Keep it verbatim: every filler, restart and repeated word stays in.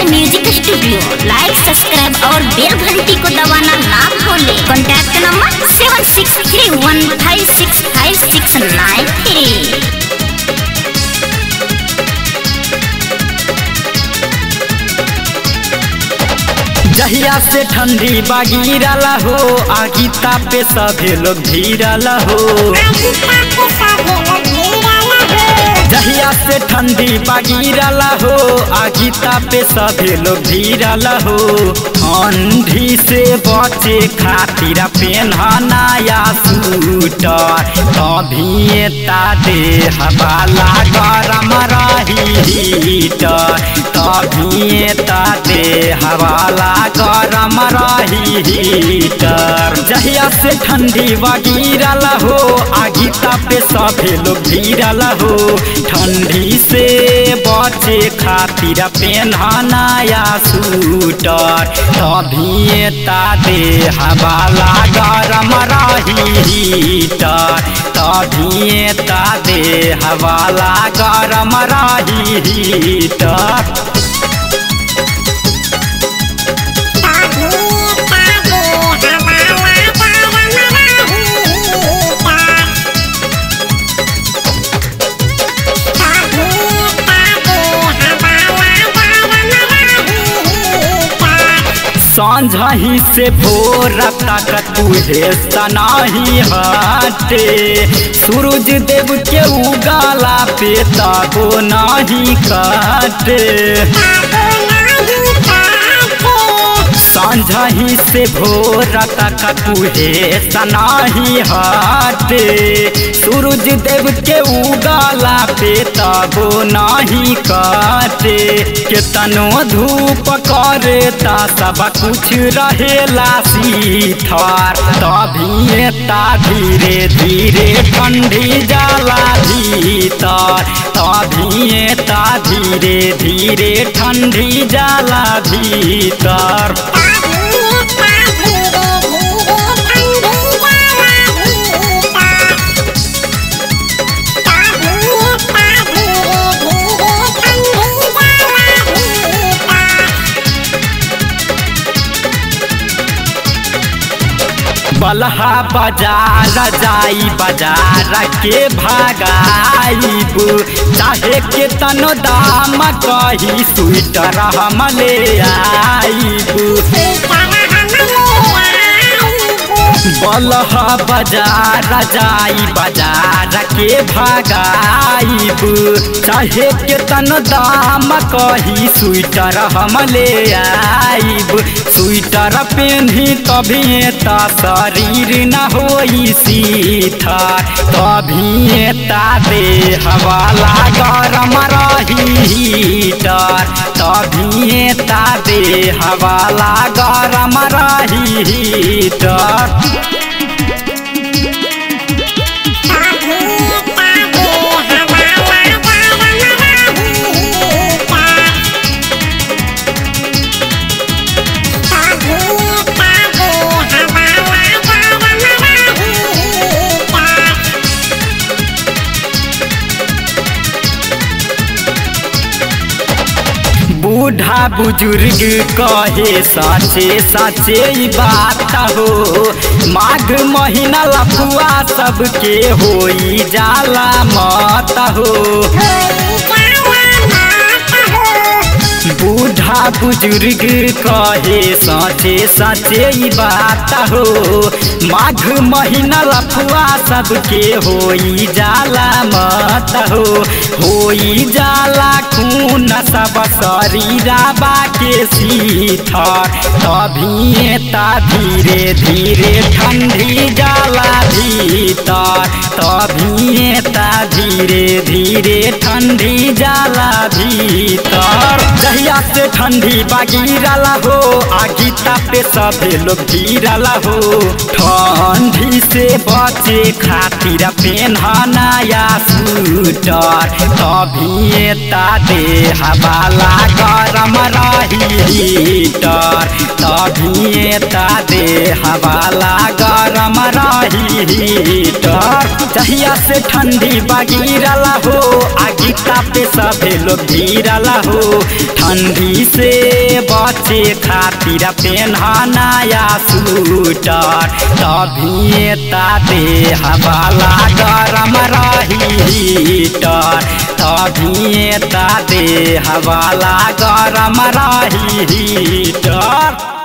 Music studio. लाइक subscribe और बेल घंटी को दबाना ना भूलें। Contact number seven six three one five six five six nine three. जहिया से ठंडी बागिरला हो आगी तापे सभे लोग भीरला हो। जहिया से ठंडी बागिरला हो आगी तापे सभे लोग भीरला हो। ठंडी से बचे खातिर पेन्हना या सूटर तभी तादे हवाला गरम रही हीटर तभी तादे हवाला गरम रही हीटर। जहिया से ठंडी बागिरला हो आगी तापे सभे लोग भीरला हो। ठंडी से बचे खातिर पेन्हना या सूटर तभी तादे हवाला गरम रही हीटर तभी तादे हवाला गरम रही हीटर। सांझही से भोर तक तुझे सनाही हटे। सूरज देव के उगाला पे ताबो नाही काटे। सांझही से भोर तक तुझे सनाही हटे। सूरज देव के उगाला पे ताबो नाही काटे। केतनो धूप करे ता सब कुछ रहेला सीथर तभी ता धीरे धीरे ठंडी जाला भीतर तभी ता धीरे धीरे ठंडी जाला भीतर। बलहा बाजार जाई बाजार के भागाईब चाहे के तनो दाम कही स्वेटर हम ले आईब। बलहा बाजार जाई बाजार के भागाईब चाहे के तनो दाम कही स्वेटर हम ले आईब। स्वेटर पेन्ही तभी ता शरीर न होई सीथर तभी तादे हवाला गरम रही हीटर तभी तादे हवाला गरम रही हीटर। बूढ़ा बुजुर्ग कहे साचे साचे बात हो। माघ महीना लफुआ सबके होई जाला मत हो। बूढ़ा बुजुर्ग कहे साचे साचे बात हो। माघ महीना लफुआ सबके होई जाला मत हो। होई जाला खून सब शरीरा बाके सीथर तभी ता धीरे धीरे ठंडी जाला भीतर तभी ता धीरे धीरे ठंडी जाला भीतर। जहिया से ठंडी बागिरला हो आगी तापे सभे लोग भीरला हो। ठंडी से बचे खातिर पेन्हना या सूटर तभी तादे हवाला गरम रही हीटर तभी तादे हवाला गरम रही हीटर। जहिया से ठंडी बगिरला हो आगिता पे सभे लोग गिरला हो। ठंडी से बचे खातिर पेन्हा नया सूटर, तभी ताते हवाला गरम रही हीटर, तभी ताते हवाला गरम रही हीटर।